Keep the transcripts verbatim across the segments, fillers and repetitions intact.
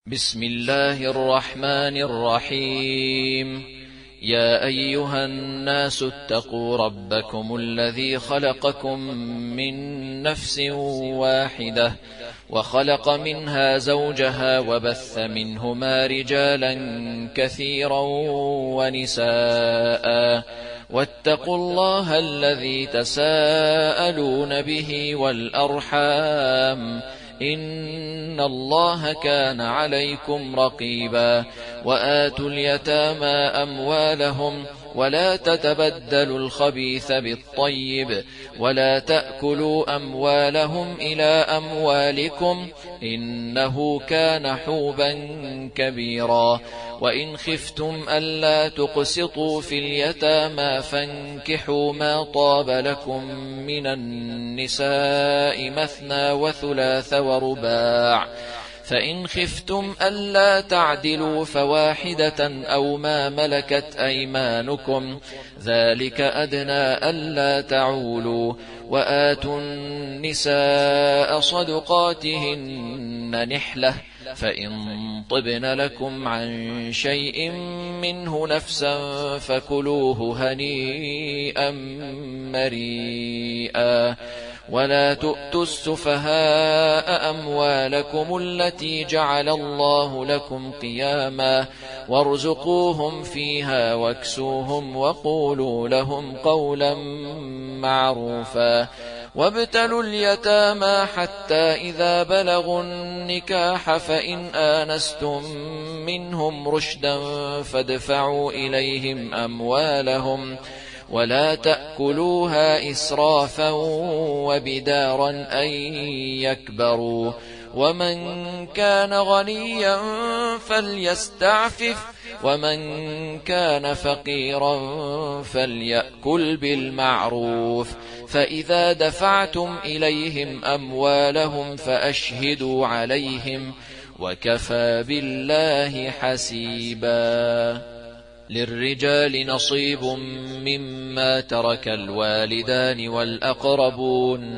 بسم الله الرحمن الرحيم. يا أيها الناس اتقوا ربكم الذي خلقكم من نفس واحدة وخلق منها زوجها وبث منهما رجالا كثيرا ونساء واتقوا الله الذي تساءلون به والأرحام إن الله كان عليكم رقيبا. وآتوا اليتامى أموالهم ولا تتبدلوا الخبيث بالطيب ولا تأكلوا أموالهم إلى أموالكم إنه كان حوبا كبيرا. وإن خفتم ألا تقسطوا في اليتامى فانكحوا ما طاب لكم من النساء مثنى وثلاث ورباع، فإن خفتم ألا تعدلوا فواحدة أو ما ملكت أيمانكم ذلك أدنى ألا تعولوا. وآتوا النساء صدقاتهن نحلة، فإن طبن لكم عن شيء منه نفسا فكلوه هنيئا مريئا. ولا تؤتوا السفهاء أموالكم التي جعل الله لكم قياما وارزقوهم فيها واكسوهم وقولوا لهم قولا معروفا. وابتلوا اليتامى حتى إذا بلغوا النكاح فإن آنستم منهم رشدا فادفعوا إليهم أموالهم ولا تأكلوها إسرافا وبدارا أن يكبروا. ومن كان غنيا فليستعفف ومن كان فقيرا فليأكل بالمعروف. فإذا دفعتم إليهم أموالهم فأشهدوا عليهم وكفى بالله حسيبا. للرجال نصيب مما ترك الوالدان والأقربون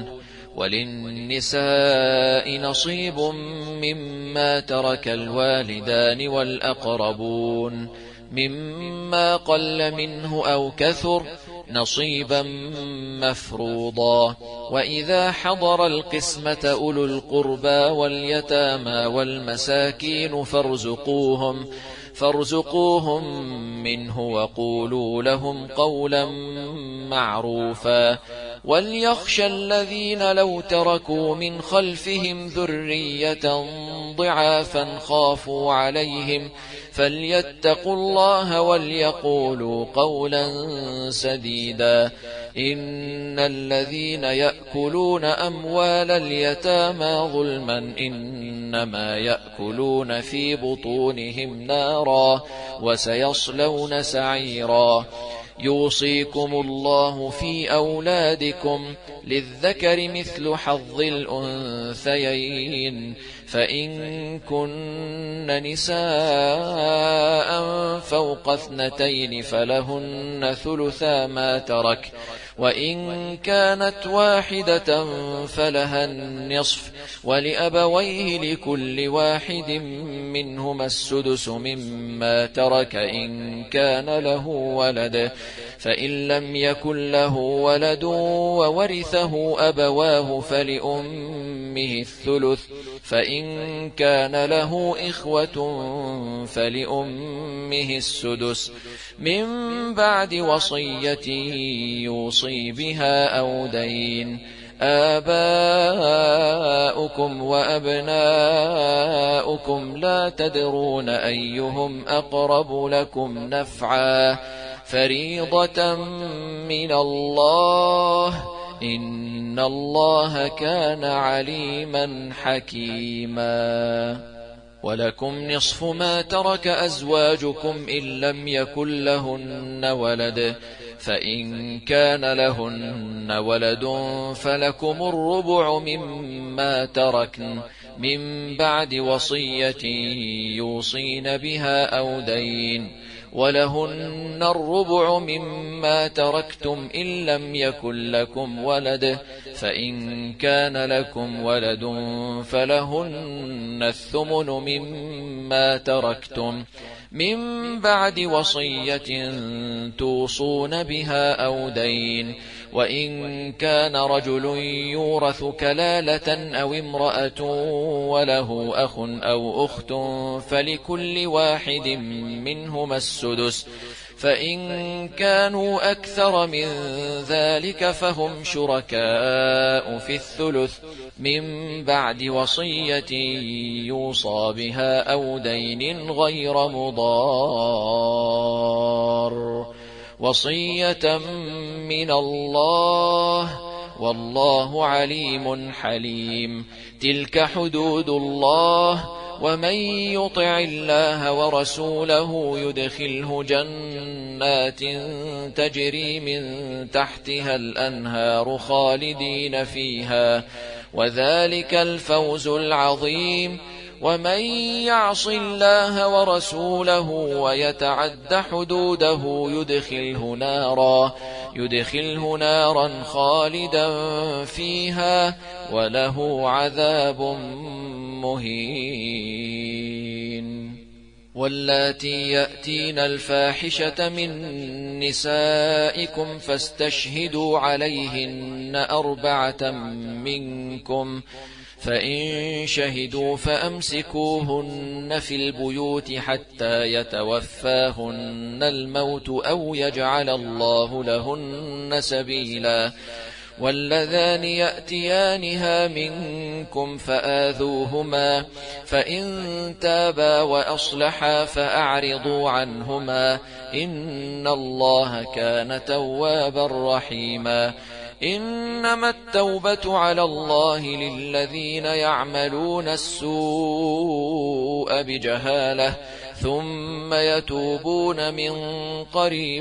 وللنساء نصيب مما ترك الوالدان والأقربون مما قل منه أو كثر نصيبا مفروضا. وإذا حضر القسمة أولو القربى واليتامى والمساكين فارزقوهم فارزقوهم منه وقولوا لهم قولا معروفا. وليخشى الذين لو تركوا من خلفهم ذرية ضعافا خافوا عليهم فليتقوا الله وليقولوا قولا سديدا. إن الذين يأكلون أموال اليتامى ظلما إنما يأكلون في بطونهم نارا وسيصلون سعيرا. يوصيكم الله في أولادكم للذكر مثل حظ الأنثيين، فإن كن نساء فوق اثنتين فلهن ثلثا ما ترك، وإن كانت واحدة فلها النصف، ولأبويه لكل واحد منهما السدس مما ترك إن كان له ولد، فإن لم يكن له ولد وورثه أبواه فلأمه الثلث، فإن كان له إخوة فلأمه السدس من بعد وصية يوصي بها أو دين. آباؤكم وأبناؤكم لا تدرون أيهم أقرب لكم نفعا فريضة من الله إن الله كان عليما حكيما. ولكم نصف ما ترك أزواجكم إن لم يكن لهن ولد، فإن كان لهن ولد فلكم الربع مما تركن من بعد وصية يوصين بها أو دين. ولهن الربع مما تركتم إن لم يكن لكم ولد فإن كان لكم ولد فلهن الثمن مما تركتم من بعد وصية توصون بها أو دين وإن كان رجل يورث كلالة أو امرأة وله أخ أو أخت فلكل واحد منهما السدس فإن كانوا أكثر من ذلك فهم شركاء في الثلث من بعد وصية يوصى بها أو دين غير مضار وصية من الله والله عليم حليم. تلك حدود الله ومن يطع الله ورسوله يدخله جنات تجري من تحتها الأنهار خالدين فيها وذلك الفوز العظيم. ومن يعص الله ورسوله ويتعد حدوده يدخله نارا يدخله نارا خالدا فيها وله عذاب مهين. واللاتي يأتين الفاحشة من نسائكم فاستشهدوا عليهن أربعة منكم فإن شهدوا فأمسكوهن في البيوت حتى يتوفاهن الموت أو يجعل الله لهن سبيلا. واللذان يأتيانها منكم فآذوهما فإن تابا وأصلحا فأعرضوا عنهما إن الله كان توابا رحيما. إنما التوبة على الله للذين يعملون السوء بجهالة ثم يتوبون من قريب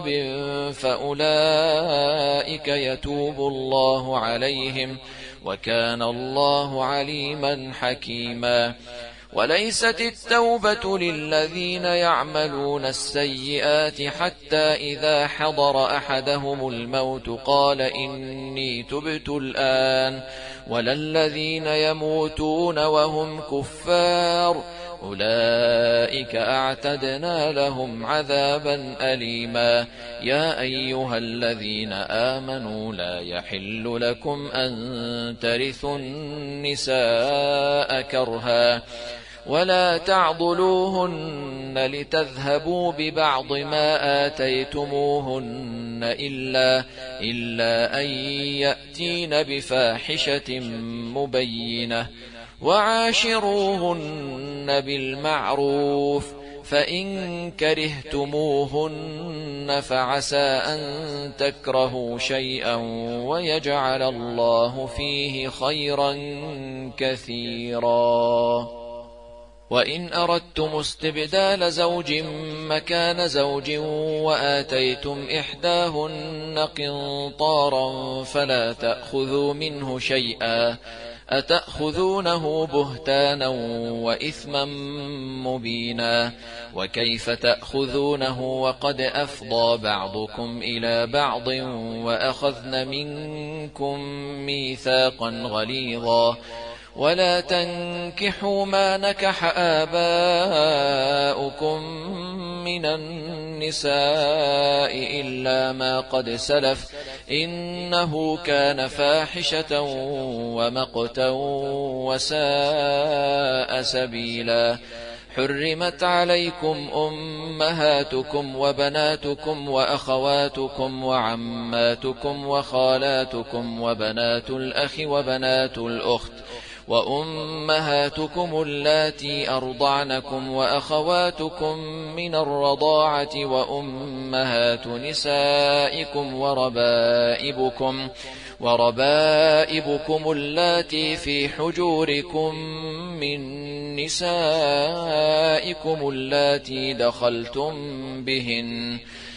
فأولئك يتوب الله عليهم وكان الله عليما حكيما. وليست التوبة للذين يعملون السيئات حتى إذا حضر أحدهم الموت قال إني تبت الآن ولا الذين يموتون وهم كفار أولئك أعتدنا لهم عذابا أليما. يا أيها الذين آمنوا لا يحل لكم أن ترثوا النساء كرها ولا تعضلوهن لتذهبوا ببعض ما آتيتموهن إلا, إلا أن يأتين بفاحشة مبينة وعاشروهن بالمعروف فإن كرهتموهن فعسى أن تكرهوا شيئا ويجعل الله فيه خيرا كثيرا. وإن أردتم استبدال زوج مكان زوج وآتيتم إحداهن قنطارا فلا تأخذوا منه شيئا أتأخذونه بهتانا وإثما مبينا. وكيف تأخذونه وقد أفضى بعضكم إلى بعض وأخذن منكم ميثاقا غليظا. ولا تنكحوا ما نكح آباؤكم من النساء إلا ما قد سلف إنه كان فاحشة ومقتا وساء سبيلا. حرمت عليكم أمهاتكم وبناتكم وأخواتكم وعماتكم وخالاتكم وبنات الأخ وبنات الأخت وأمهاتكم اللاتي أرضعنكم وأخواتكم من الرضاعة وأمهات نسائكم وربائبكم وربائبكم اللاتي في حجوركم من نسائكم اللاتي دخلتم بهن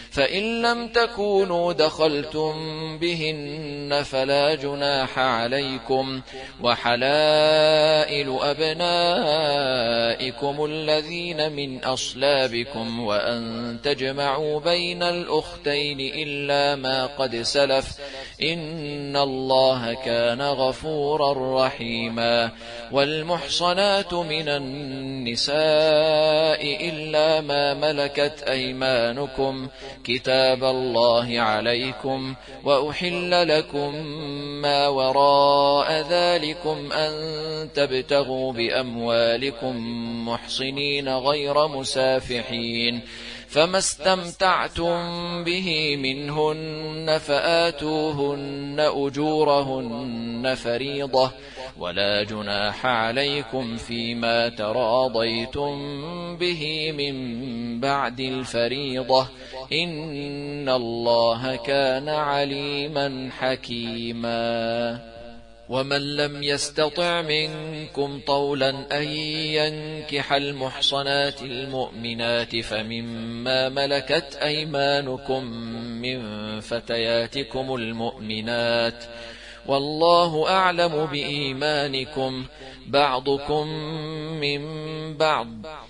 فإن لم تكونوا دخلتم بهن فلا جناح عليكم، وحلائل أبنائكم الذين من أصلابكم، وأن تجمعوا بين الأختين إلا ما قد سلف، إن الله كان غفورا رحيما. والمحصنات من النساء إلا ما ملكت أيمانكم كتاب الله عليكم، وأحل لكم ما وراء ذلكم أن تبتغوا بأموالكم محصنين غير مسافحين، فما استمتعتم به منهن فآتوهن أجورهن فريضة، ولا جناح عليكم فيما تراضيتم به من بعد الفريضة، إن الله كان عليما حكيما. ومن لم يستطع منكم طولا أن ينكح المحصنات المؤمنات فمما ملكت أيمانكم من فتياتكم المؤمنات، والله أعلم بإيمانكم، بعضكم من بعض،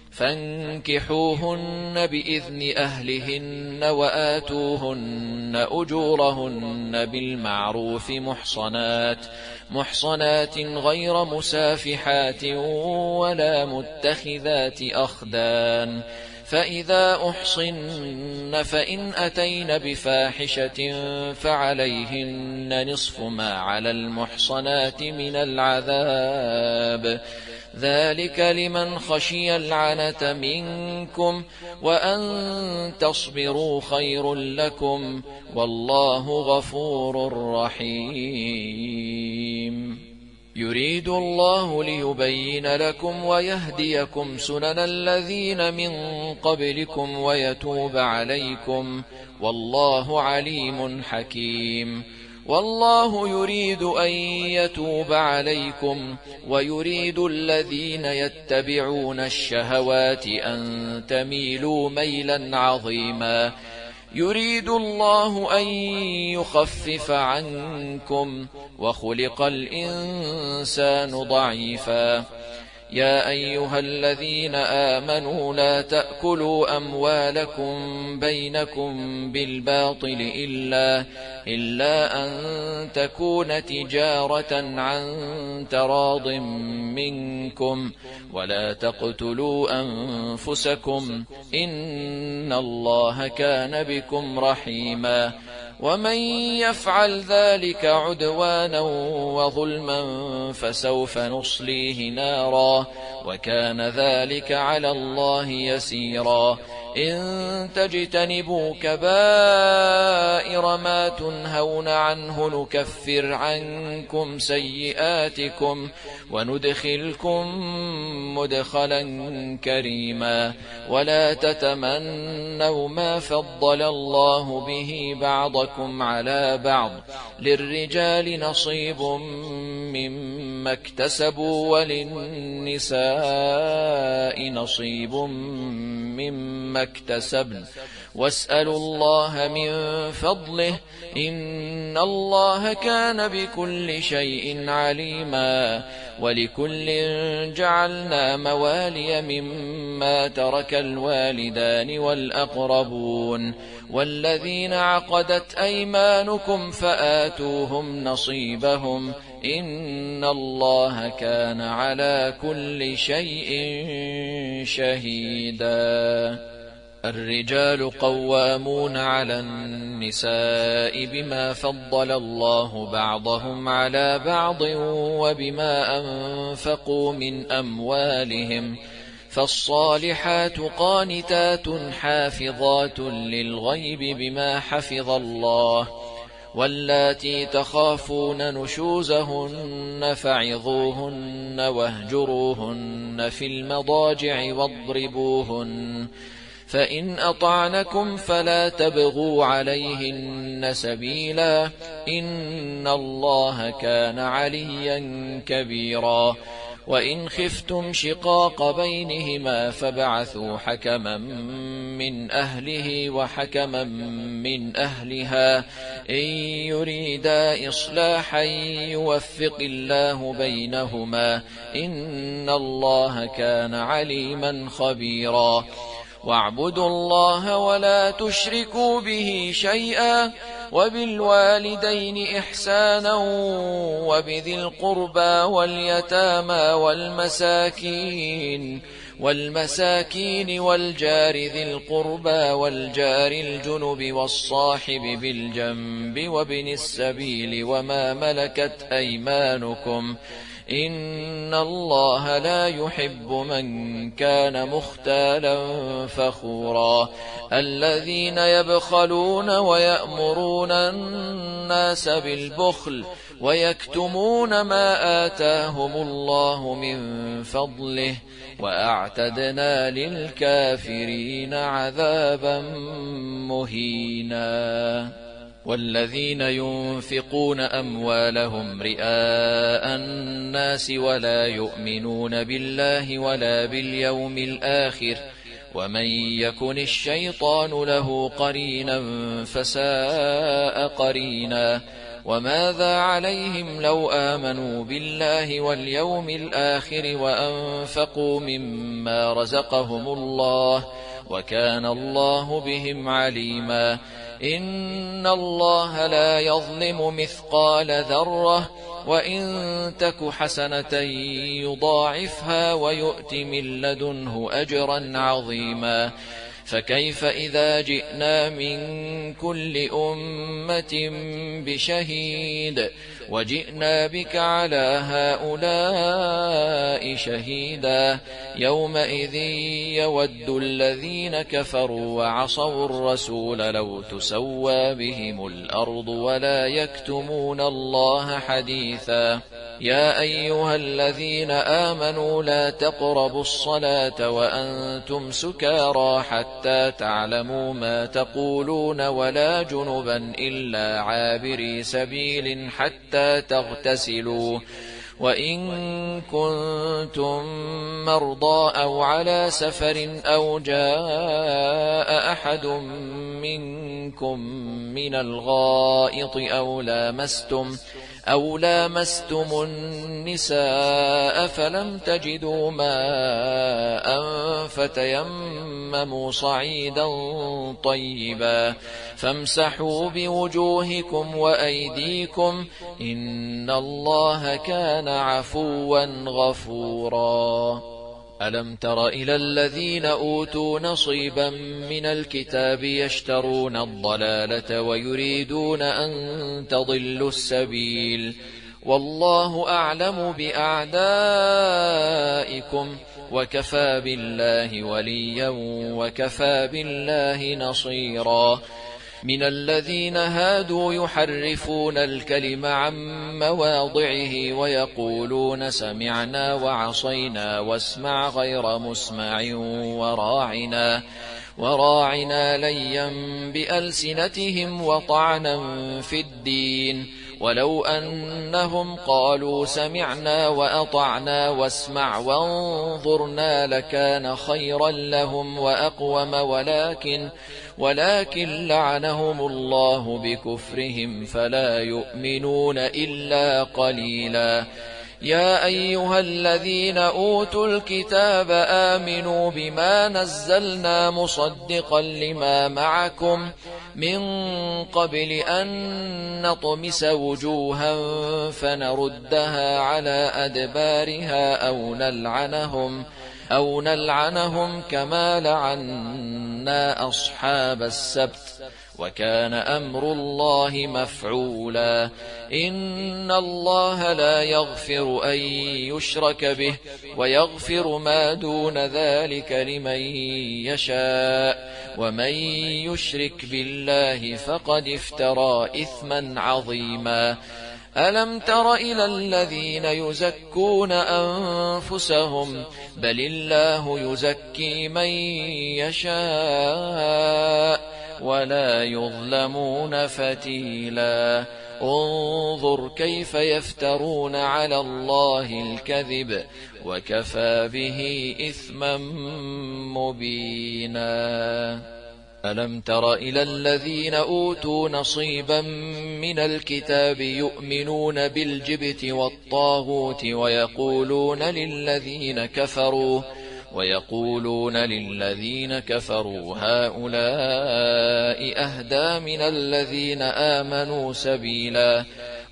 فانكحوهن بإذن أهلهن وآتوهن أجورهن بالمعروف محصنات محصنات غير مسافحات ولا متخذات أخدان، فإذا أحصن فإن أتين بفاحشة فعليهن نصف ما على المحصنات من العذاب، ذلك لمن خشي العنة منكم، وأن تصبروا خير لكم، والله غفور رحيم. يريد الله ليبين لكم ويهديكم سنن الذين من قبلكم ويتوب عليكم، والله عليم حكيم. والله يريد أن يتوب عليكم، ويريد الذين يتبعون الشهوات أن تميلوا ميلا عظيما. يريد الله أن يخفف عنكم، وخلق الإنسان ضعيفا. يا أيها الذين آمنوا لا تأكلوا أموالكم بينكم بالباطل إلا, إلا أن تكون تجارة عن تراض منكم، ولا تقتلوا أنفسكم، إن الله كان بكم رحيما. ومن يفعل ذلك عدوانا وظلما فسوف نصليه نارا، وكان ذلك على الله يسيرا. إن تجتنبوا كبائر ما تنهون عنه نكفر عنكم سيئاتكم وندخلكم مدخلا كريما. ولا تتمنوا ما فضل الله به بعضكم على بعض، للرجال نصيب مما اكتسبوا وللنساء نصيب مما اكتسبن، واسألوا الله من فضله، إن الله كان بكل شيء عليما. ولكل جعلنا موالي مما ترك الوالدان والأقربون، والذين عقدت أيمانكم فآتوهم نصيبهم، إن الله كان على كل شيء شهيدا. الرجال قوامون على النساء بما فضل الله بعضهم على بعض وبما أنفقوا من أموالهم، فالصالحات قانتات حافظات للغيب بما حفظ الله. واللاتي تخافون نشوزهن فعظوهن واهجروهن في المضاجع واضربوهن، فإن أطعنكم فلا تبغوا عليهن سبيلا، إن الله كان عليا كبيرا. وإن خفتم شقاق بينهما فابعثوا حكما من أهله وحكما من أهلها إن يريدا إصلاحا يوفق الله بينهما إن الله كان عليما خبيرا واعبدوا الله ولا تشركوا به شيئا وبالوالدين إحسانا وبذي القربى واليتامى والمساكين والمساكين والجار ذي القربى والجار الجنب والصاحب بالجنب وابن السبيل وما ملكت أيمانكم إن الله لا يحب من كان مختالا فخورا الذين يبخلون ويأمرون الناس بالبخل ويكتمون ما آتاهم الله من فضله وأعتدنا للكافرين عذابا مهينا والذين ينفقون أموالهم رئاء الناس ولا يؤمنون بالله ولا باليوم الآخر ومن يكن الشيطان له قرينا فساء قرينا وماذا عليهم لو آمنوا بالله واليوم الآخر وأنفقوا مما رزقهم الله وكان الله بهم عليما إن الله لا يظلم مثقال ذرة وإن تك حسنة يضاعفها ويؤت من لدنه أجرا عظيما فكيف إذا جئنا من كل أمة بشهيد وجئنا بك على هؤلاء شهيدا يومئذ يود الذين كفروا وعصوا الرسول لو تسوى بهم الأرض ولا يكتمون الله حديثا يا أيها الذين آمنوا لا تقربوا الصلاة وأنتم سكارى حتى تعلموا ما تقولون ولا جنبا إلا عابري سبيل حتى تغتسلوا وإن كنتم مرضى أو على سفر أو جاء أحد منكم من الغائط أو لامستم أو لامستم النساء فلم تجدوا ماء فتيمموا صعيدا طيبا فامسحوا بوجوهكم وأيديكم إن الله كان عفوا غفورا ألم تر إلى الذين أوتوا نصيبا من الكتاب يشترون الضلالة ويريدون أن تضلوا السبيل والله أعلم بأعدائكم وكفى بالله وليا وكفى بالله نصيرا من الذين هادوا يحرفون الكلم عن مواضعه ويقولون سمعنا وعصينا واسمع غير مسمع وراعنا وراعنا ليا بألسنتهم وطعنا في الدين ولو أنهم قالوا سمعنا وأطعنا واسمع وانظرنا لكان خيرا لهم وأقوم ولكن ولكن لعنهم الله بكفرهم فلا يؤمنون إلا قليلا يا أيها الذين أوتوا الكتاب آمنوا بما نزلنا مصدقا لما معكم من قبل أن نطمس وجوها فنردها على أدبارها أو نلعنهم أو نلعنهم كما لعنا أصحاب السبت وكان أمر الله مفعولا إن الله لا يغفر أن يشرك به ويغفر ما دون ذلك لمن يشاء ومن يشرك بالله فقد افترى إثما عظيما ألم تر إلى الذين يزكون أنفسهم بل الله يزكي من يشاء ولا يظلمون فتيلا انظر كيف يفترون على الله الكذب وكفى به إثما مبينا. ألم تر إلى الذين أوتوا نصيبا من الكتاب يؤمنون بالجبت والطاغوت ويقولون للذين كفروا ويقولون للذين كفروا هؤلاء أهدى من الذين آمنوا سبيلا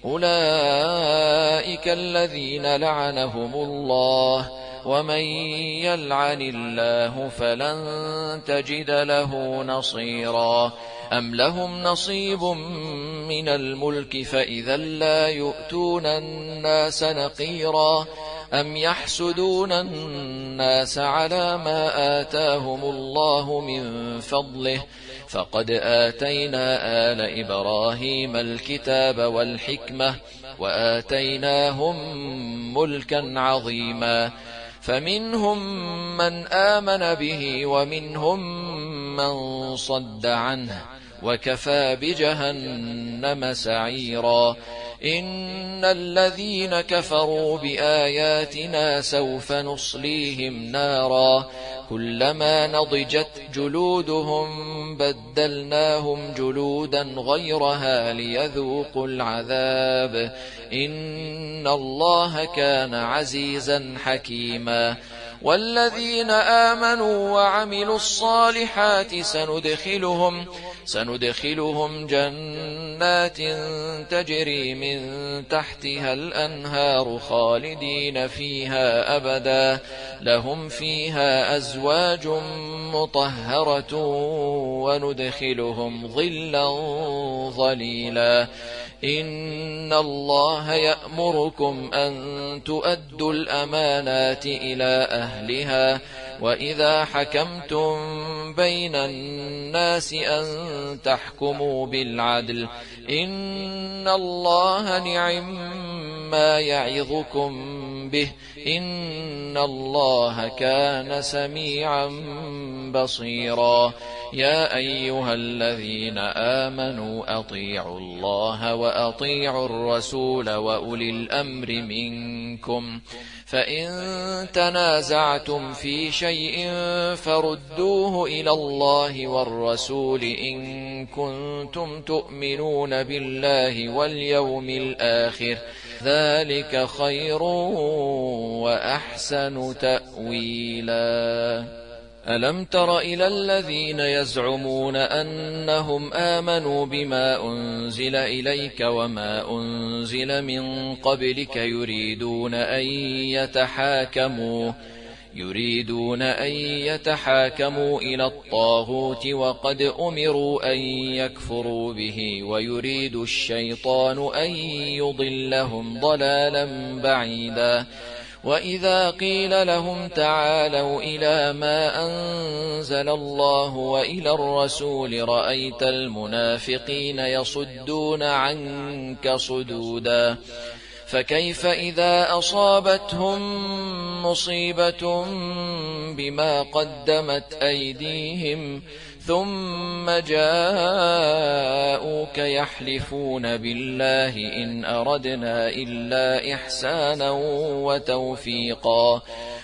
أولئك الذين لعنهم الله ومن يلعن الله فلن تجد له نصيرا. أم لهم نصيب من الملك فإذا لا يؤتون الناس نقيرا أم يحسدون الناس على ما آتاهم الله من فضله فقد آتينا آل إبراهيم الكتاب والحكمة وآتيناهم ملكا عظيما فمنهم من آمن به ومنهم من صد عنه وكفى بجهنم سعيرا. إن الذين كفروا بآياتنا سوف نصليهم نارا كلما نضجت جلودهم بدلناهم جلودا غيرها ليذوقوا العذاب إن الله كان عزيزا حكيما. والذين آمنوا وعملوا الصالحات سندخلهم سندخلهم جنات تجري من تحتها الأنهار خالدين فيها أبدا لهم فيها أزواج مطهرة وندخلهم ظلا ظليلا. إن الله يأمركم أن تؤدوا الأمانات إلى أهلها وإذا حكمتم بين الناس أن تحكموا بالعدل إن الله نعم ما يعظكم به إن الله كان سميعا بصيرا. يا أيها الذين آمنوا أطيعوا الله وأطيعوا الرسول وأولي الأمر منكم فإن تنازعتم في شيء فردوه إلى الله والرسول إن كنتم تؤمنون بالله واليوم الآخر ذلك خير وأحسن تأويلا. ألم تر إلى الذين يزعمون أنهم آمنوا بما أنزل إليك وما أنزل من قبلك يريدون أن يتحاكموا يريدون أن يتحاكموا إلى الطاغوت وقد أمروا أن يكفروا به ويريد الشيطان أن يضلهم ضلالا بعيدا. وإذا قيل لهم تعالوا إلى ما أنزل الله وإلى الرسول رأيت المنافقين يصدون عنك صدودا. فكيف إذا أصابتهم مصيبة بما قدمت أيديهم ثم جاءوك يحلفون بالله إن أردنا إلا إحسانا وتوفيقا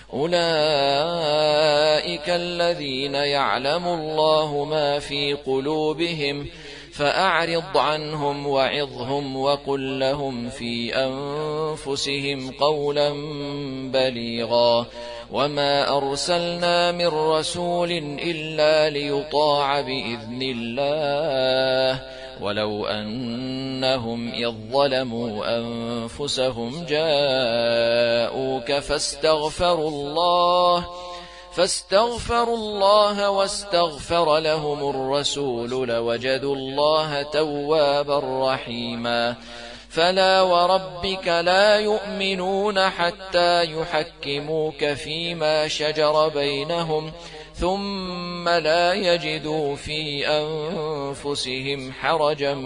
أولئك الذين يعلم الله ما في قلوبهم فأعرض عنهم وعظهم وقل لهم في أنفسهم قولا بليغا. وما أرسلنا من رسول إلا ليطاع بإذن الله ولو أنهم إذ ظلموا أنفسهم جاءوك فاستغفروا الله فاستغفروا الله واستغفر لهم الرسول لوجدوا الله توابا رحيما. فلا وربك لا يؤمنون حتى يحكموك فيما شجر بينهم ثم لا يجدوا في أنفسهم حرجا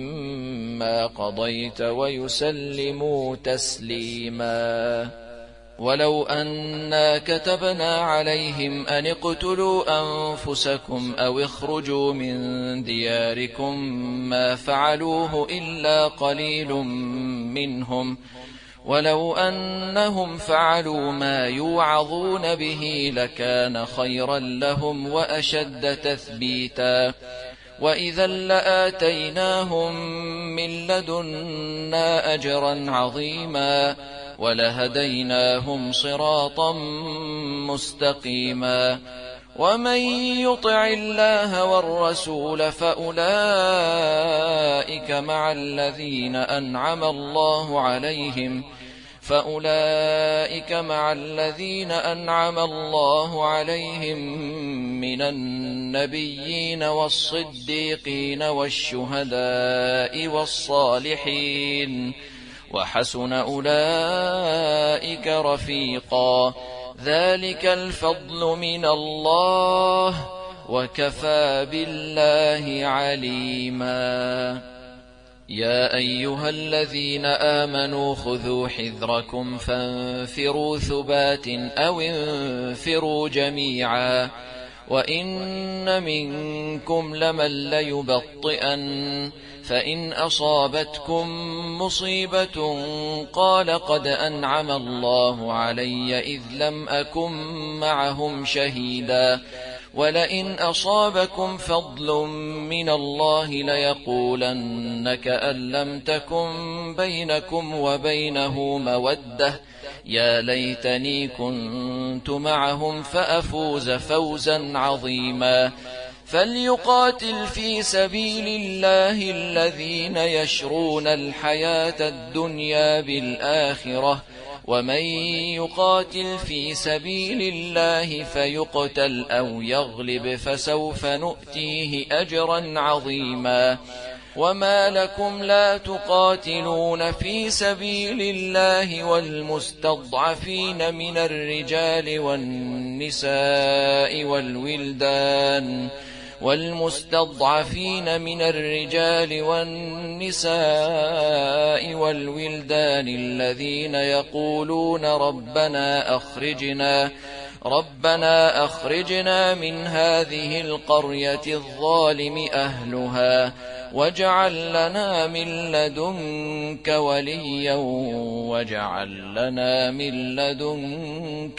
مما قضيت ويسلموا تسليما. ولو أنا كتبنا عليهم أن اقتلوا أنفسكم أو اخرجوا من دياركم ما فعلوه إلا قليل منهم ولو أنهم فعلوا ما يوعظون به لكان خيرا لهم وأشد تثبيتا وإذا لآتيناهم من لدنا أجرا عظيما ولهديناهم صراطا مستقيما ومن يطع الله والرسول فأولئك مع الذين أنعم الله عليهم فأولئك مع الذين أنعم الله عليهم من النبيين والصديقين والشهداء والصالحين وحسن أولئك رفيقا ذلك الفضل من الله وكفى بالله عليما يا أيها الذين آمنوا خذوا حذركم فانفروا ثبات أو انفروا جميعا وإن منكم لمن ليبطئن فإن أصابتكم مصيبة قال قد أنعم الله علي إذ لم أكن معهم شهيدا ولئن أصابكم فضل من الله ليقولن كأن لم تكن بينكم وبينه مودة يا ليتني كنت معهم فأفوز فوزا عظيما فليقاتل في سبيل الله الذين يشرون الحياة الدنيا بالآخرة ومن يقاتل في سبيل الله فيقتل أو يغلب فسوف نؤتيه أجرا عظيما وما لكم لا تقاتلون في سبيل الله والمستضعفين من الرجال والنساء والولدان والمستضعفين من الرجال والنساء والولدان الذين يقولون ربنا أخرجنا ربنا أخرجنا من هذه القرية الظالم أهلها واجعل لنا من لدنك وليا واجعل لنا من لدنك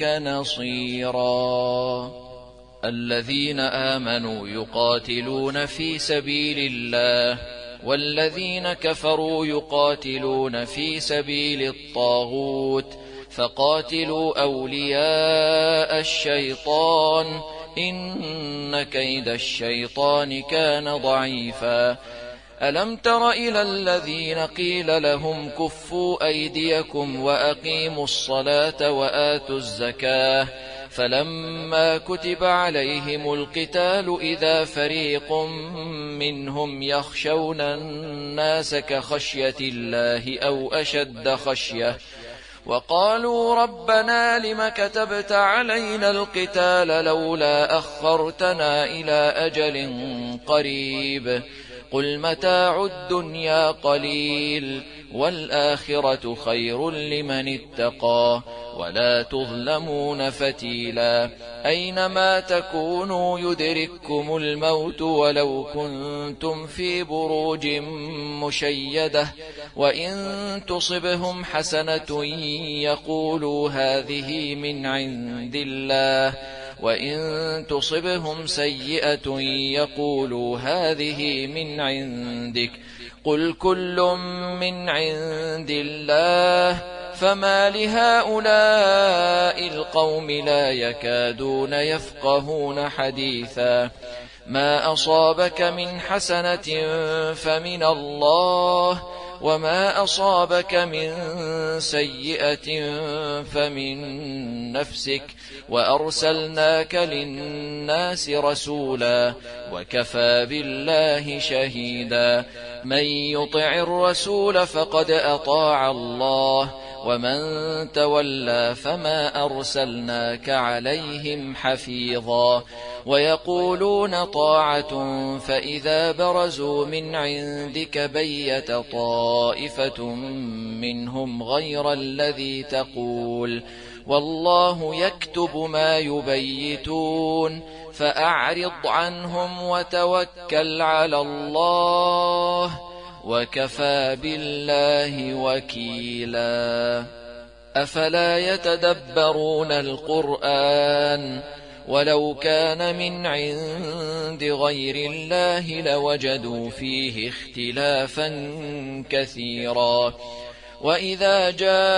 نصيرا الذين آمنوا يقاتلون في سبيل الله والذين كفروا يقاتلون في سبيل الطاغوت فقاتلوا أولياء الشيطان إن كيد الشيطان كان ضعيفا ألم تر إلى الذين قيل لهم كفوا أيديكم وأقيموا الصلاة وآتوا الزكاة فلما كتب عليهم القتال إذا فريق منهم يخشون الناس كخشية الله أو أشد خشية وقالوا ربنا لم كتبت علينا القتال لولا أخرتنا إلى أجل قريب قل متاع الدنيا قليل والآخرة خير لمن اتقى ولا تظلمون فتيلا أينما تكونوا يدرككم الموت ولو كنتم في بروج مشيدة وإن تصبهم حسنة يقولوا هذه من عند الله وإن تصبهم سيئة يقولوا هذه من عندك قل كل من عند الله فما لهؤلاء القوم لا يكادون يفقهون حديثا ما أصابك من حسنة فمن الله وما أصابك من سيئة فمن نفسك وأرسلناك للناس رسولا وكفى بالله شهيدا من يطع الرسول فقد أطاع الله ومن تولى فما أرسلناك عليهم حفيظا ويقولون طاعة فإذا برزوا من عندك بيت طائفة منهم غير الذي تقول والله يكتب ما يبيتون فأعرض عنهم وتوكل على الله وكفى بالله وكيلا أفلا يتدبرون القرآن ولو كان من عند غير الله لوجدوا فيه اختلافا كثيرا وإذا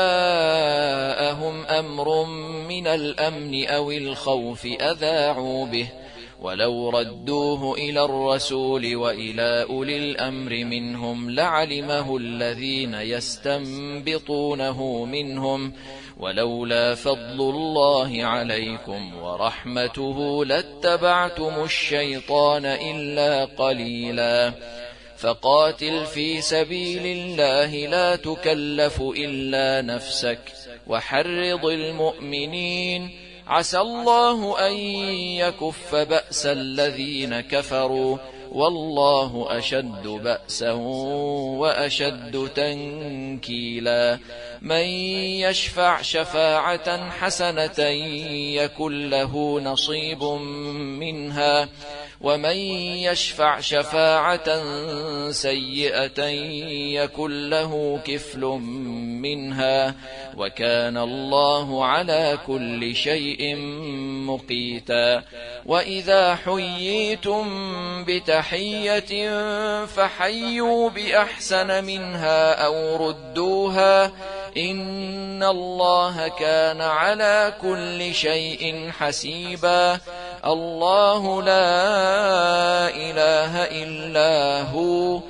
جاءهم أمر من الأمن أو الخوف أذاعوا به ولو ردوه إلى الرسول وإلى أولي الأمر منهم لعلمه الذين يستنبطونه منهم ولولا فضل الله عليكم ورحمته لاتبعتم الشيطان إلا قليلا فقاتل في سبيل الله لا تكلف إلا نفسك وحرض المؤمنين عسى الله أن يكف بأس الذين كفروا والله أشد بأسا وأشد تنكيلا من يشفع شفاعة حسنة يكن له نصيب منها ومن يشفع شفاعة سيئة يكن له كفل منها وكان الله على كل شيء مقيتا وإذا حييتم بتحية فحيوا بأحسن منها أو ردوها إن الله كان على كل شيء حسيبا الله لا إله إلا هو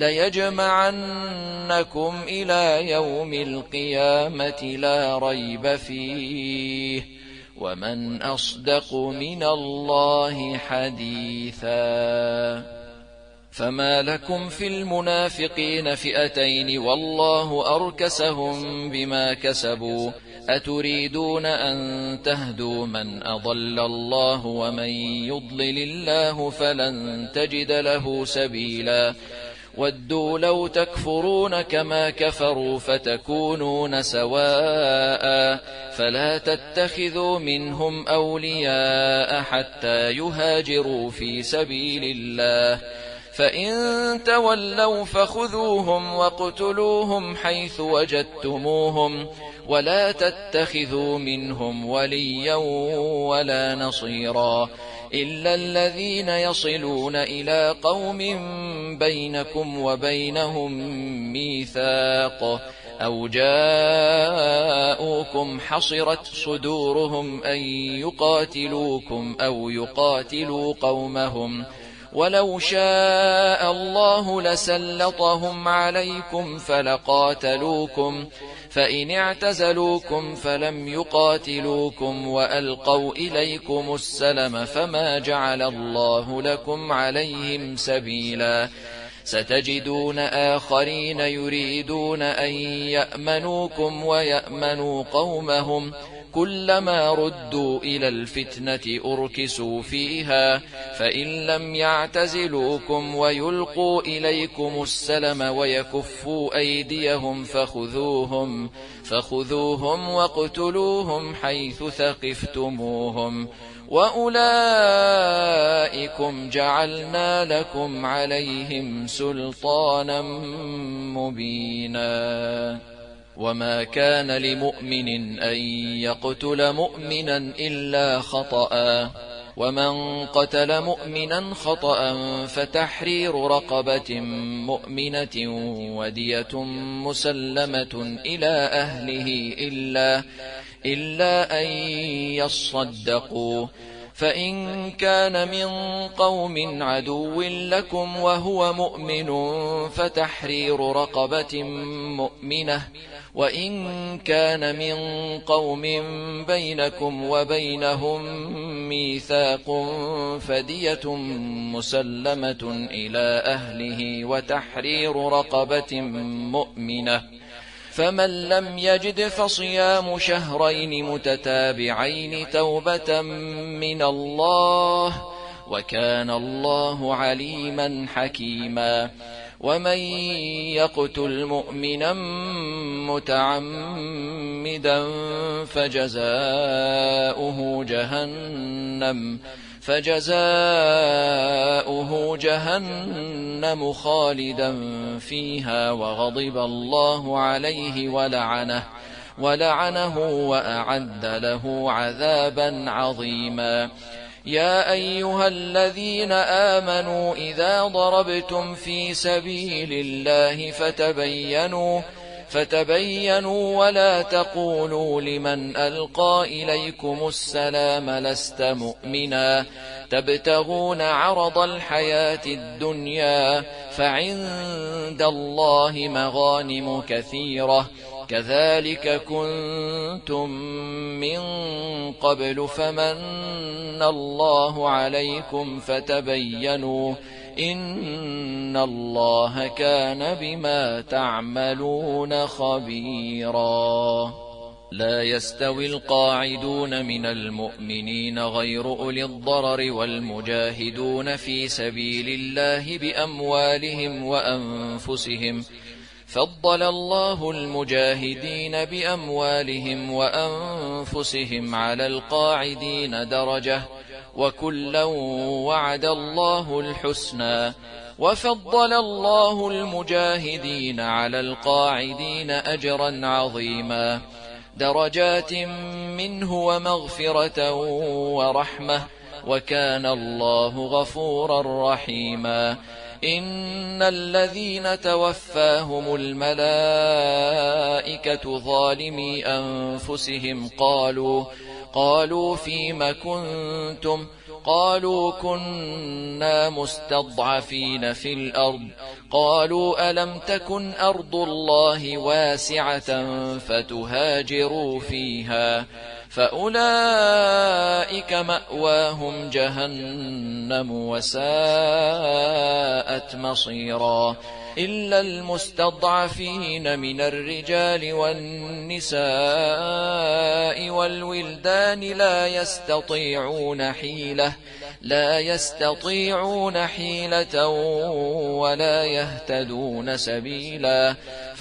ليجمعنكم إلى يوم القيامة لا ريب فيه ومن أصدق من الله حديثا فما لكم في المنافقين فئتين والله أركسهم بما كسبوا أتريدون أن تهدوا من أضل الله ومن يضلل الله فلن تجد له سبيلا ودوا لو تكفرون كما كفروا فتكونون سواء فلا تتخذوا منهم أولياء حتى يهاجروا في سبيل الله فإن تولوا فخذوهم واقتلوهم حيث وجدتموهم ولا تتخذوا منهم وليا ولا نصيرا إلا الذين يصلون إلى قوم بينكم وبينهم ميثاق أو جاءوكم حصرت صدورهم أن يقاتلوكم أو يقاتلوا قومهم ولو شاء الله لسلطهم عليكم فلقاتلوكم فإن اعتزلوكم فلم يقاتلوكم وألقوا إليكم السلم فما جعل الله لكم عليهم سبيلا ستجدون آخرين يريدون أن يأمنوكم ويأمنوا قومهم كلما ردوا إلى الفتنة أركسوا فيها فإن لم يعتزلوكم ويلقوا إليكم السلم ويكفوا أيديهم فخذوهم فخذوهم واقتلوهم حيث ثقفتموهم وأولئكم جعلنا لكم عليهم سلطانا مبينا وما كان لمؤمن أن يقتل مؤمنا إلا خطأ ومن قتل مؤمنا خطأ فتحرير رقبة مؤمنة ودية مسلمة إلى أهله إلا, إلا أن يصدقوا فإن كان من قوم عدو لكم وهو مؤمن فتحرير رقبة مؤمنة وإن كان من قوم بينكم وبينهم ميثاق فدية مسلمة إلى أهله وتحرير رقبة مؤمنة فمن لم يجد فصيام شهرين متتابعين توبة من الله وكان الله عليما حكيما ومن يقتل مؤمنا متعمدا فجزاؤه جهنم فجزاؤه جهنم خالدا فيها وغضب الله عليه ولعنه ولعنه وأعد له عذابا عظيما. يا أيها الذين آمنوا إذا ضربتم في سبيل الله فتبينوا فتبينوا ولا تقولوا لمن ألقى إليكم السلام لست مؤمنا تبتغون عرض الحياة الدنيا فعند الله مغانم كثيرة كذلك كنتم من قبل فمن الله عليكم فتبينوا إن الله كان بما تعملون خبيرا. لا يستوي القاعدون من المؤمنين غير أولي الضرر والمجاهدون في سبيل الله بأموالهم وأنفسهم فضل الله المجاهدين بأموالهم وأنفسهم على القاعدين درجة وكلا وعد الله الحسنى وفضل الله المجاهدين على القاعدين أجرا عظيما درجات منه ومغفرة ورحمة وكان الله غفورا رحيما. إن الذين توفاهم الملائكة ظالمي أنفسهم قالوا قالوا فيم كنتم قالوا كنا مستضعفين في الأرض قالوا ألم تكن أرض الله واسعة فتهاجروا فيها فأولئك مأواهم جهنم وساءت مصيرا إلا المستضعفين من الرجال والنساء والولدان لا يستطيعون حيلة لا يستطيعون حيلة ولا يهتدون سبيلا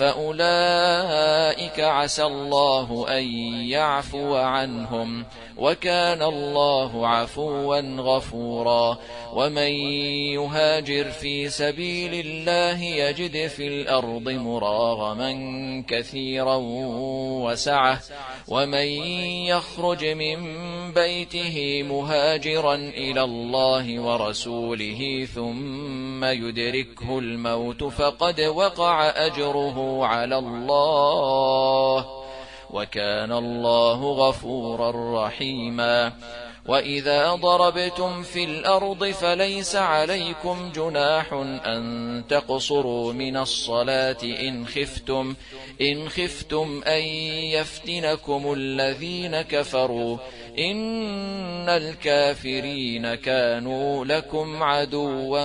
فأولئك عسى الله أن يعفو عنهم وكان الله عفوا غفورا. ومن يهاجر في سبيل الله يجد في الأرض مراغما كثيرا وسعة ومن يخرج من بيته مهاجرا إلى الله ورسوله ثم يدركه الموت فقد وقع أجره على الله وكان الله غفورا رحيما. وإذا ضربتم في الأرض فليس عليكم جناح أن تقصروا من الصلاة إن خفتم إن خفتم أن يفتنكم الذين كفروا إن الكافرين كانوا لكم عدوا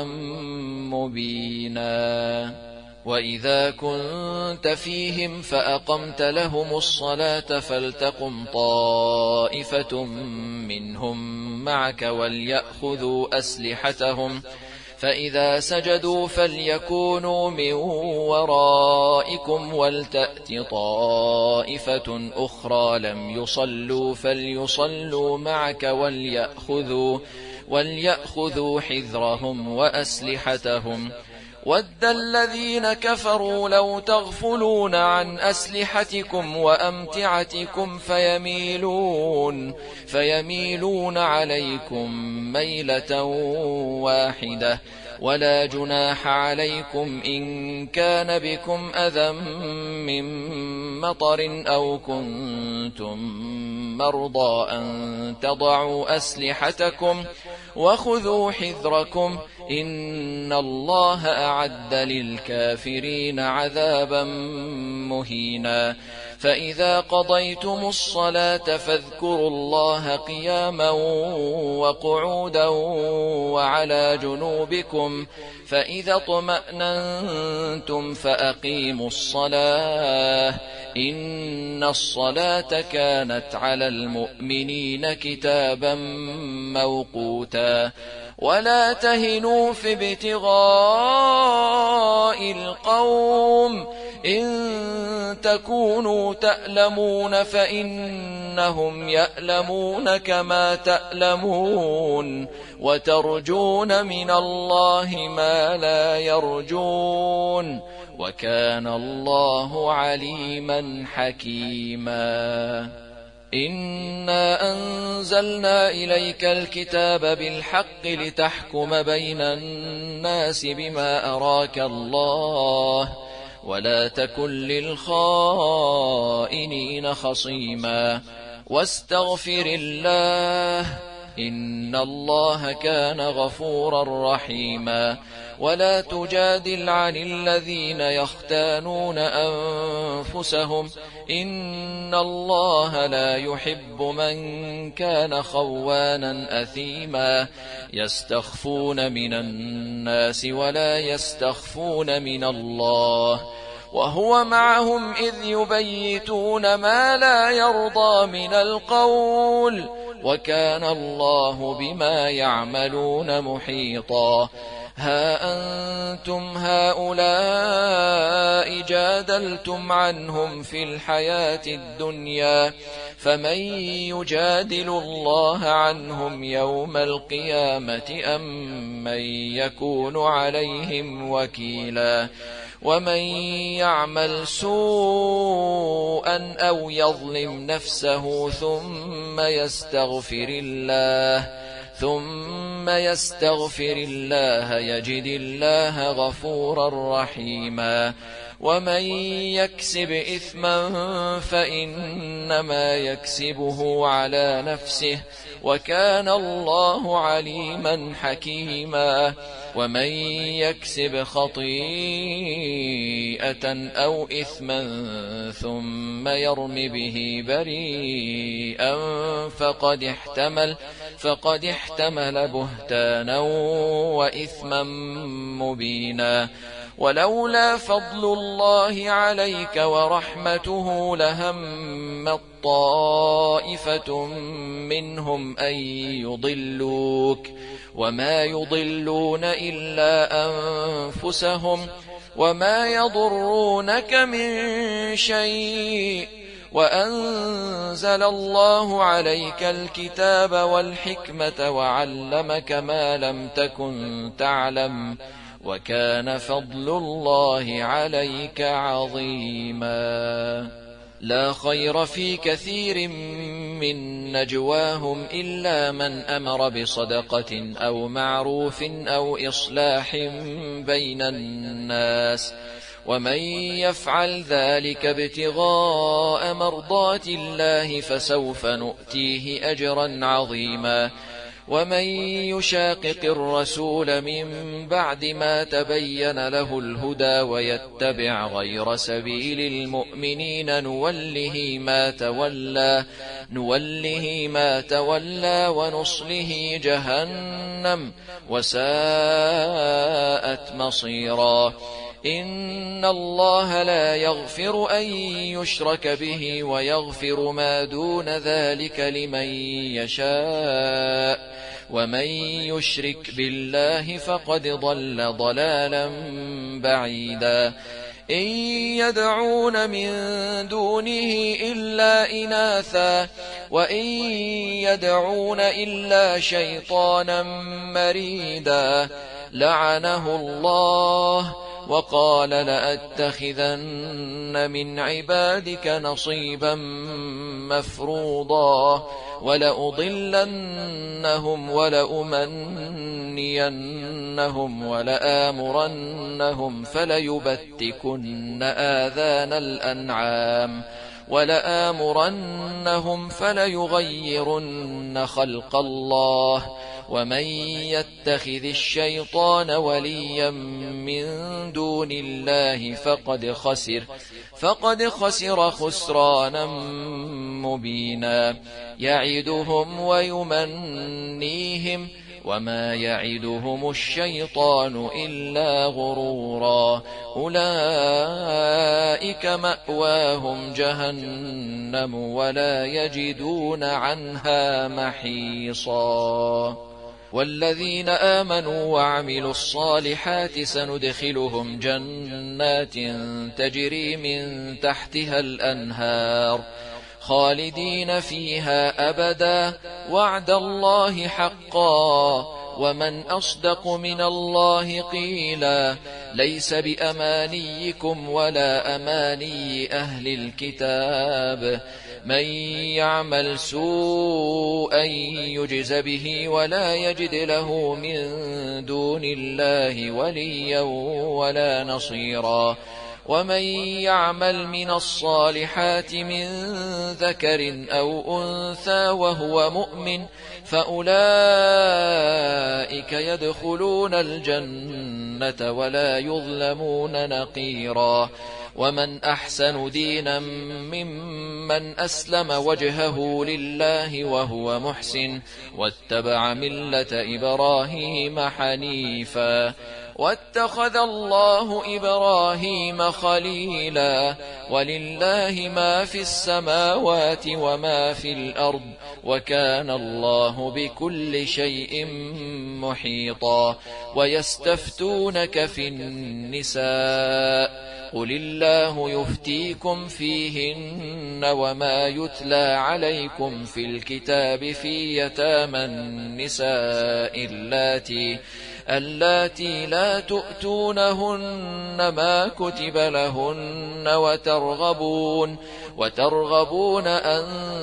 مبينا. وإذا كنت فيهم فأقمت لهم الصلاة فلتقم طائفة منهم معك وليأخذوا أسلحتهم فإذا سجدوا فليكونوا من ورائكم ولتأت طائفة أخرى لم يصلوا فليصلوا معك وليأخذوا, وليأخذوا حذرهم وأسلحتهم ود الذين كفروا لو تغفلون عن أسلحتكم وأمتعتكم فيميلون, فيميلون عليكم ميلة واحدة ولا جناح عليكم إن كان بكم أذى من مطر أو كنتم مرضى أن تضعوا أسلحتكم وخذوا حذركم إن الله أعد للكافرين عذابا مهينا. فإذا قضيتم الصلاة فاذكروا الله قياما وقعودا وعلى جنوبكم فإذا اطمأننتم فأقيموا الصلاة إن الصلاة كانت على المؤمنين كتابا موقوتا. ولا تهنوا في ابتغاء القوم إن تكونوا تألمون فإنهم يألمون كما تألمون وترجون من الله ما لا يرجون وكان الله عليما حكيما إنا أنزلنا إليك الكتاب بالحق لتحكم بين الناس بما أراك الله ولا تكن للخائنين خصيما واستغفر الله إن الله كان غفورا رحيما ولا تجادل عن الذين يختانون أنفسهم إن الله لا يحب من كان خوانا أثيما يستخفون من الناس ولا يستخفون من الله وهو معهم إذ يبيتون ما لا يرضى من القول وكان الله بما يعملون محيطا ها أنتم هؤلاء جادلتم عنهم في الحياة الدنيا فمن يجادل الله عنهم يوم القيامة أم من يكون عليهم وكيلا ومن يعمل سوءا أو يظلم نفسه ثم يستغفر الله ثم يستغفر الله يجد الله غفورا رحيما ومن يكسب إثما فإنما يكسبه على نفسه وكان الله عليما حكيما ومن يكسب خطيئة أو إثما ثم يرم به بريئا فقد احتمل فقد احتمل بهتانا وإثما مبينا ولولا فضل الله عليك ورحمته لهمت طائفة منهم أن يضلوك وما يضلون إلا أنفسهم وما يضرونك من شيء وأنزل الله عليك الكتاب والحكمة وعلمك ما لم تكن تعلم وكان فضل الله عليك عظيما لا خير في كثير من نجواهم إلا من أمر بصدقة أو معروف أو إصلاح بين الناس ومن يفعل ذلك ابتغاء مرضات الله فسوف نؤتيه أجرا عظيما ومن يشاقق الرسول من بعد ما تبين له الهدى ويتبع غير سبيل المؤمنين نوله ما تولى نوله ما تولى ونصله جهنم وساءت مصيرا إن الله لا يغفر أن يشرك به ويغفر ما دون ذلك لمن يشاء ومن يشرك بالله فقد ضل ضلالا بعيدا إن يدعون من دونه إلا إناثا وإن يدعون إلا شيطانا مريدا لعنه الله وقال لأتخذن من عبادك نصيبا مفروضا ولأضلنهم ولأمنينهم ولآمرنهم فليبتكن آذان الأنعام ولآمرنهم فليغيرن خلق الله ومن يتخذ الشيطان وليا من دون الله فقد خسر فقد خسر خسرانا مبينا يعدهم ويمنيهم وما يعدهم الشيطان إلا غرورا أولئك مأواهم جهنم ولا يجدون عنها محيصا والذين آمنوا وعملوا الصالحات سندخلهم جنات تجري من تحتها الأنهار خالدين فيها أبدا وعد الله حقا ومن أصدق من الله قيلا ليس بأمانيكم ولا أماني أهل الكتاب من يعمل سوءا يجز به ولا يجد له من دون الله وليا ولا نصيرا ومن يعمل من الصالحات من ذكر أو أنثى وهو مؤمن فأولئك يدخلون الجنة ولا يظلمون نقيرا ومن أحسن دينا ممن أسلم وجهه لله وهو محسن واتبع ملة إبراهيم حنيفا واتخذ الله إبراهيم خليلا ولله ما في السماوات وما في الأرض وكان الله بكل شيء محيطا ويستفتونك في النساء قل الله يفتيكم فيهن وما يتلى عليكم في الكتاب في يتامى النساء اللاتي اللاتي لا تؤتونهن ما كتب لهن وترغبون وترغبون أن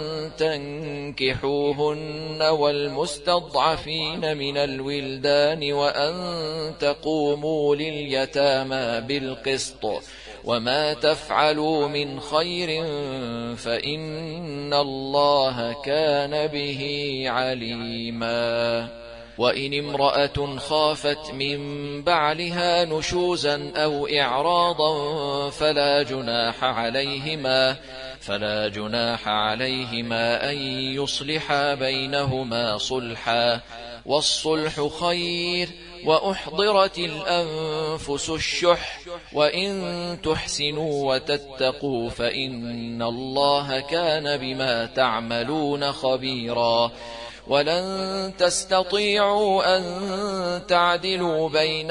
تنكحوهن والمستضعفين من الولدان وأن تقوموا لليتامى بالقسط وما تفعلوا من خير فإن الله كان به عليما وإن امرأة خافت من بعلها نشوزا أو إعراضا فلا جناح عليهما فلا جناح عليهما أن يصلحا بينهما صلحا والصلح خير وأحضرت الأنفس الشح وإن تحسنوا وتتقوا فإن الله كان بما تعملون خبيرا ولن تستطيعوا أن تعدلوا بين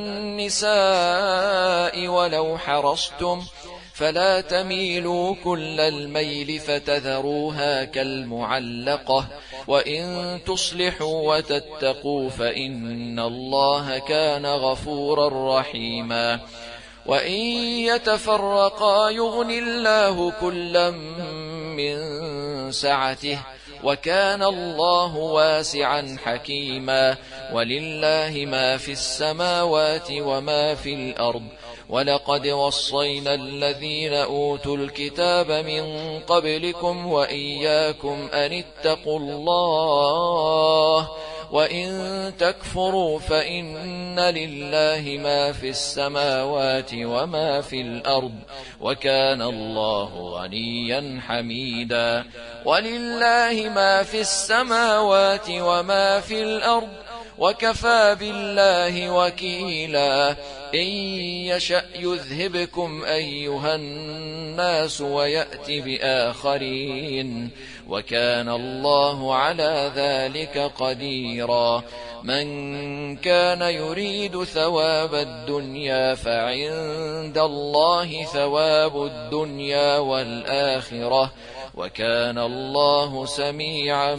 النساء ولو حرصتم فلا تميلوا كل الميل فتذروها كالمعلقة وإن تصلحوا وتتقوا فإن الله كان غفورا رحيما وإن يتفرقا يغن الله كلا من سعته وكان الله واسعا حكيما ولله ما في السماوات وما في الأرض ولقد وصينا الذين أوتوا الكتاب من قبلكم وإياكم أن اتقوا الله وإن تكفروا فإن لله ما في السماوات وما في الأرض وكان الله غنيا حميدا ولله ما في السماوات وما في الأرض وكفى بالله وكيلا إن يشأ يذهبكم أيها الناس ويأت بآخرين وكان الله على ذلك قديرا من كان يريد ثواب الدنيا فعند الله ثواب الدنيا والآخرة وكان الله سميعا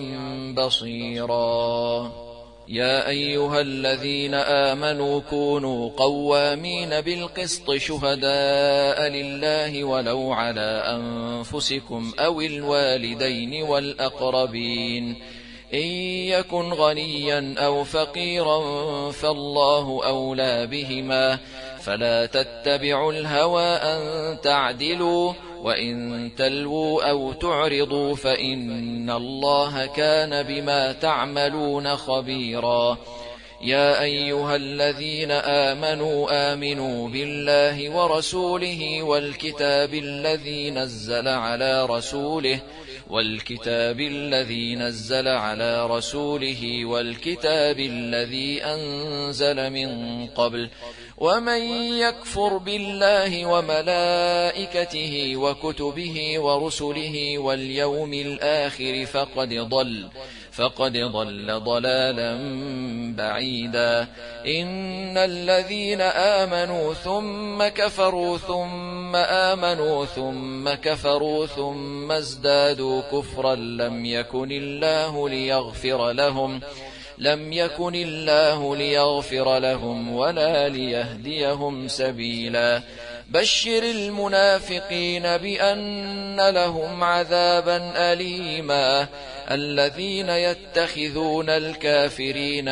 بصيرا يا أيها الذين آمنوا كونوا قوامين بالقسط شهداء لله ولو على أنفسكم أو الوالدين والأقربين إن يكن غنيا أو فقيرا فالله أولى بهما فلا تتبعوا الهوى أن تعدلوا وإن تلووا أو تعرضوا فإن الله كان بما تعملون خبيرا يا أيها الذين آمنوا آمنوا بالله ورسوله والكتاب الذي نزل على رسوله والكتاب الذي نزل على رسوله والكتاب الذي أنزل من قبل ومن يكفر بالله وملائكته وكتبه ورسله واليوم الآخر فقد ضل فقد ضل ضلالا بعيدا. إن الذين آمنوا ثم كفروا ثم آمنوا ثم كفروا ثم ازدادوا كفرا لم يكن الله ليغفر لهم لم يكن الله ليغفر لهم ولا ليهديهم سبيلا. بشر المنافقين بأن لهم عذابا أليما. الذين يتخذون الكافرين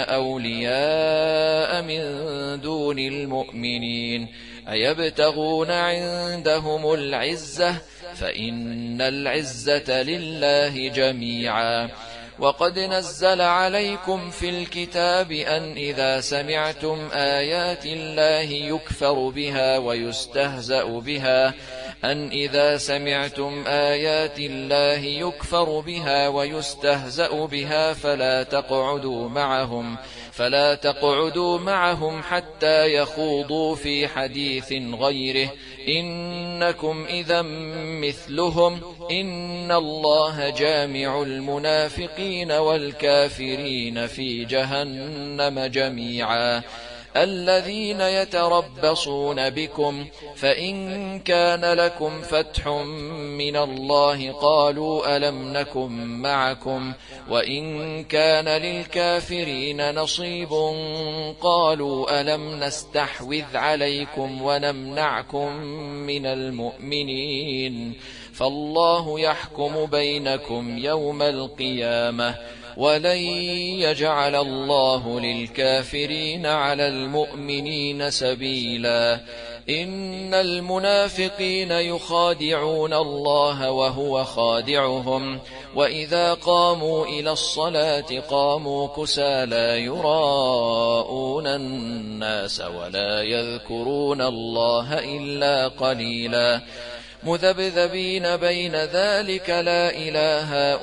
أولياء من دون المؤمنين أيبتغون عندهم العزة فإن العزة لله جميعا. وقد نزل عليكم في الكتاب أن إذا سمعتم آيات الله يكفر بها ويستهزأ بها أن إذا سمعتم آيات الله يكفر بها ويستهزأ بها فلا تقعدوا معهم فلا تقعدوا معهم حتى يخوضوا في حديث غيره إنكم إذا مثلهم إن الله جامع المنافقين والكافرين في جهنم جميعا. الذين يتربصون بكم فإن كان لكم فتح من الله قالوا ألم نكن معكم وإن كان للكافرين نصيب قالوا ألم نستحوذ عليكم ونمنعكم من المؤمنين فالله يحكم بينكم يوم القيامة ولن يجعل الله للكافرين على المؤمنين سبيلا. إن المنافقين يخادعون الله وهو خادعهم وإذا قاموا إلى الصلاة قاموا كسالى يراءون الناس ولا يذكرون الله إلا قليلا. مذبذبين بين ذلك لا إله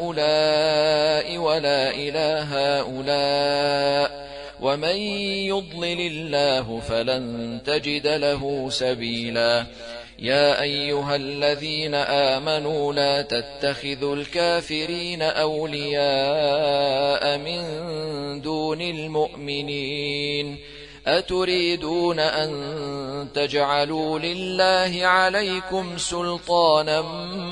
هؤلاء ولا إله هؤلاء ومن يضلل الله فلن تجد له سبيلا. يا أيها الذين آمنوا لا تتخذوا الكافرين أولياء من دون المؤمنين أتريدون أن تجعلوا لله عليكم سلطانا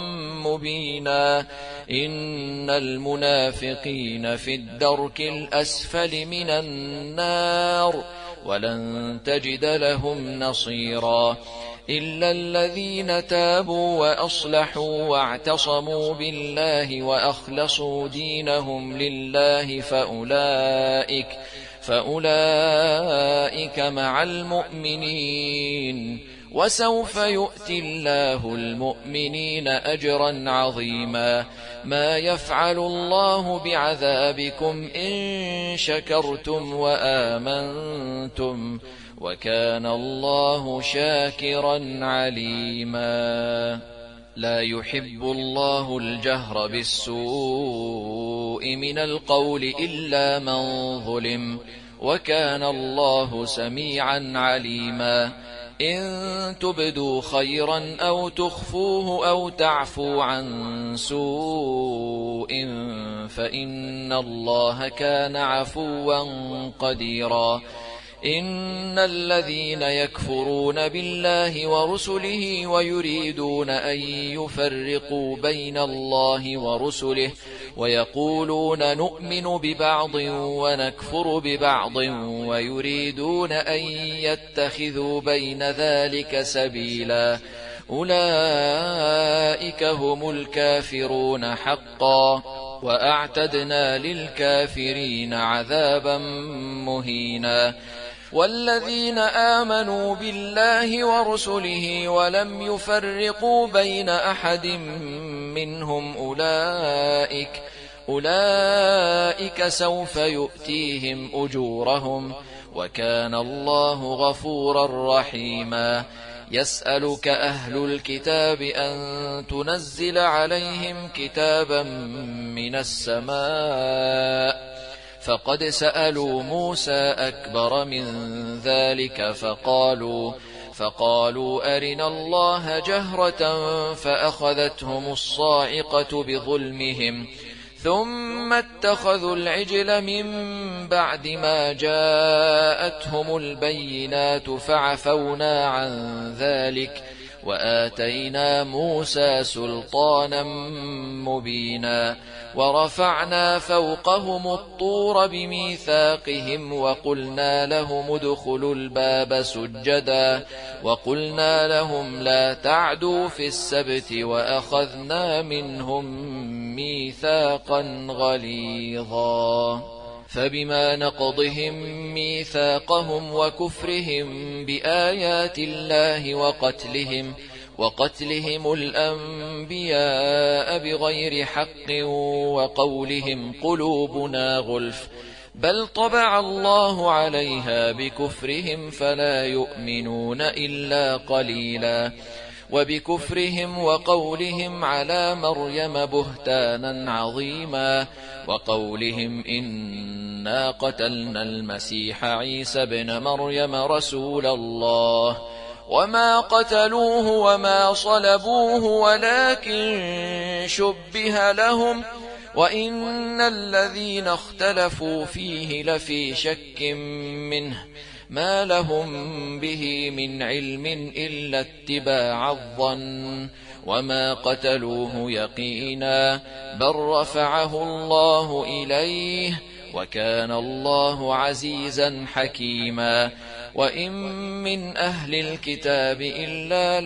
مبينا. إن المنافقين في الدرك الأسفل من النار ولن تجد لهم نصيرا. إلا الذين تابوا وأصلحوا واعتصموا بالله وأخلصوا دينهم لله فأولئك فأولئك مع المؤمنين وسوف يؤتي الله المؤمنين أجرا عظيما. ما يفعل الله بعذابكم إن شكرتم وآمنتم وكان الله شاكرا عليما. لا يحب الله الجهر بالسوء من القول إلا من ظلم وكان الله سميعا عليما. إن تبدوا خيرا أو تخفوه أو تعفوا عن سوء فإن الله كان عفوا قديرا. إن الذين يكفرون بالله ورسله ويريدون أن يفرقوا بين الله ورسله ويقولون نؤمن ببعض ونكفر ببعض ويريدون أن يتخذوا بين ذلك سبيلا أولئك هم الكافرون حقا وأعتدنا للكافرين عذابا مهينا. والذين آمنوا بالله ورسله ولم يفرقوا بين أحد منهم أولئك أولئك سوف يؤتيهم أجورهم وكان الله غفورا رحيما. يسألك أهل الكتاب أن تنزل عليهم كتابا من السماء فقد سألوا موسى أكبر من ذلك فقالوا فقالوا أرنا الله جهرة فأخذتهم الصاعقة بظلمهم ثم اتخذوا العجل من بعد ما جاءتهم البينات فعفونا عن ذلك وآتينا موسى سلطانا مبينا ورفعنا فوقهم الطور بميثاقهم وقلنا لهم ادخلوا الباب سجدا وقلنا لهم لا تعدوا في السبت وأخذنا منهم ميثاقا غليظا فبما نقضهم ميثاقهم وكفرهم بآيات الله وقتلهم وقتلهم الأنبياء بغير حق وقولهم قلوبنا غلف بل طبع الله عليها بكفرهم فلا يؤمنون إلا قليلا وبكفرهم وقولهم على مريم بهتانا عظيما وقولهم إنا قتلنا المسيح عيسى ابن مريم رسول الله وما قتلوه وما صلبوه ولكن شبه لهم وإن الذين اختلفوا فيه لفي شك منه ما لهم به من علم إلا اتباع الظن وما قتلوه يقينا بل رفعه الله إليه وكان الله عزيزا حكيما وإن من أهل الكتاب إلا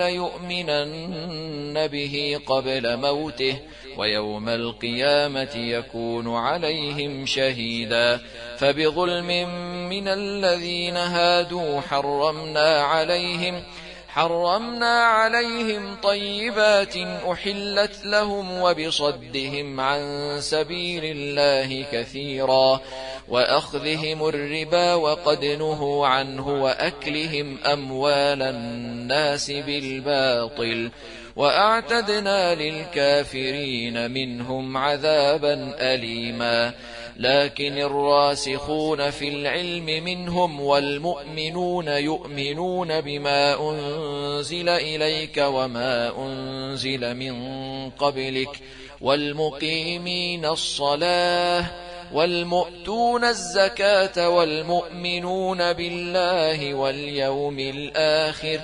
ليؤمنن به قبل موته ويوم القيامة يكون عليهم شهيدا فبظلم من الذين هادوا حرمنا عليهم حرمنا عليهم طيبات أحلت لهم وبصدهم عن سبيل الله كثيرا وأخذهم الربا وقد نهوا عنه وأكلهم أموال الناس بالباطل وأعتدنا للكافرين منهم عذابا أليما لكن الراسخون في العلم منهم والمؤمنون يؤمنون بما أنزل إليك وما أنزل من قبلك والمقيمين الصلاة والمؤتون الزكاة والمؤمنون بالله واليوم الآخر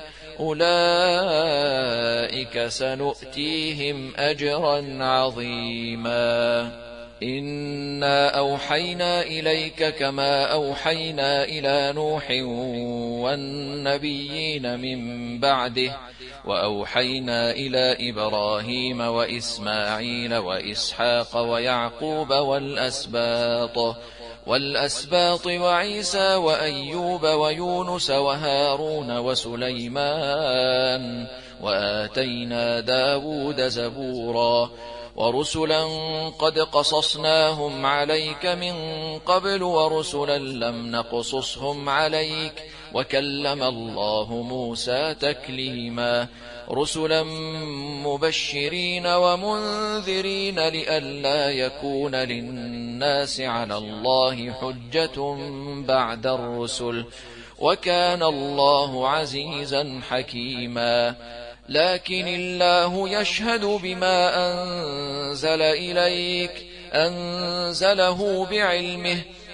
أولئك سنؤتيهم أجرا عظيما إنا أوحينا إليك كما أوحينا إلى نوح والنبيين من بعده وأوحينا إلى إبراهيم وإسماعيل وإسحاق ويعقوب والأسباط والأسباط وعيسى وأيوب ويونس وهارون وسليمان وآتينا داود زبورا ورسلا قد قصصناهم عليك من قبل ورسلا لم نقصصهم عليك وكلم الله موسى تكليما رسلا مبشرين ومنذرين لئلا يكون للناس على الله حجة بعد الرسل وكان الله عزيزا حكيما لكن الله يشهد بما أنزل إليك أنزله بعلمه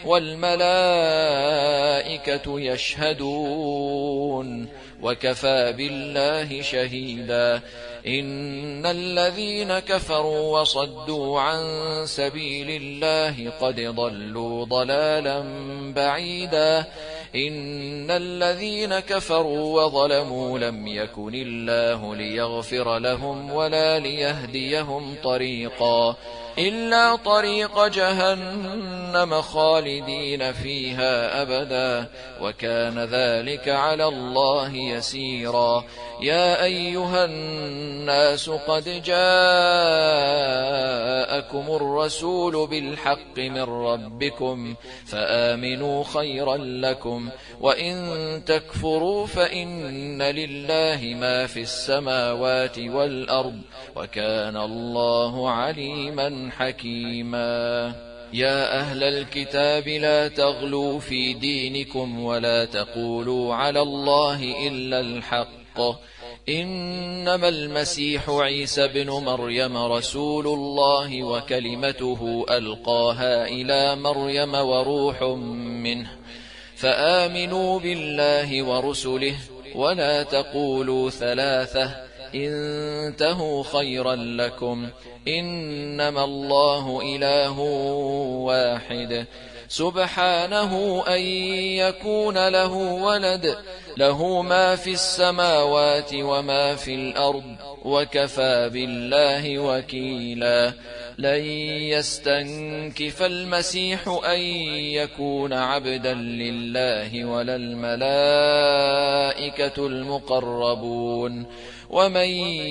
والملائكة يشهدون وكفى بالله شهيدا إن الذين كفروا وصدوا عن سبيل الله قد ضلوا ضلالا بعيدا إن الذين كفروا وظلموا لم يكن الله ليغفر لهم ولا ليهديهم طريقا إلا طريق جهنم خالدين فيها أبدا وكان ذلك على الله يسيرا يا أيها الناس قد جاءكم الرسول بالحق من ربكم فآمنوا خيرا لكم وإن تكفروا فإن لله ما في السماوات والأرض وكان الله عليما حكيما يا أهل الكتاب لا تغلوا في دينكم ولا تقولوا على الله إلا الحق إنما المسيح عيسى بن مريم رسول الله وكلمته ألقاها إلى مريم وروح منه فآمنوا بالله ورسله ولا تقولوا ثلاثة انتهوا خيرا لكم إنما الله إله واحد سبحانه أن يكون له ولد له ما في السماوات وما في الأرض وكفى بالله وكيلا لن يستنكف المسيح أن يكون عبدا لله ولا الملائكة المقربون ومن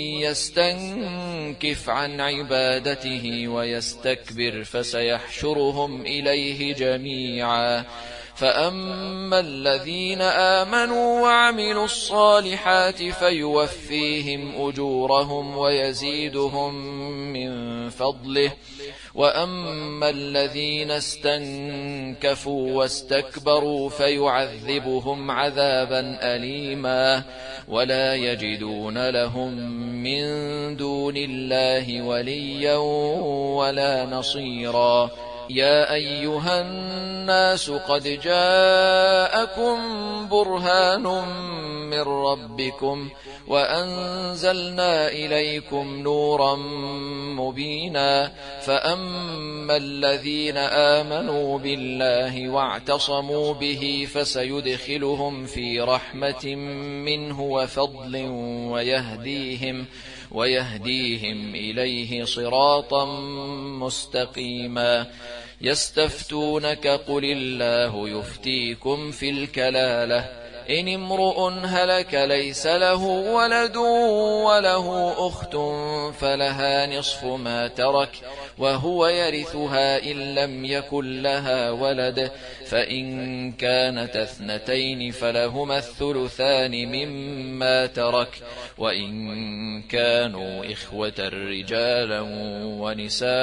يستنكف عن عبادته ويستكبر فسيحشرهم إليه جميعا فأما الذين آمنوا وعملوا الصالحات فيوفيهم أجورهم ويزيدهم من فضله وأما الذين استنكفوا واستكبروا فيعذبهم عذابا أليما ولا يجدون لهم من دون الله وليا ولا نصيرا يا أيها الناس قد جاءكم برهان من ربكم وأنزلنا إليكم نورا مبينا فأما الذين آمنوا بالله واعتصموا به فسيدخلهم في رحمة منه وفضل ويهديهم ويهديهم إليه صراطا مستقيما يستفتونك قل الله يفتيكم في الكلالة إن امرؤ هلك ليس له ولد وله أخت فلها نصف ما ترك وهو يرثها إن لم يكن لها ولد فإن كانت اثنتين فلهما الثلثان مما ترك وإن كانوا إخوة رجالا ونساء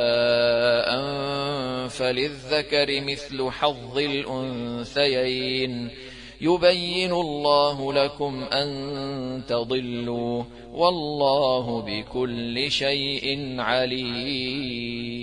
فللذكر مثل حظ الأنثيين يبين الله لكم أن تضلوا والله بكل شيء عليم.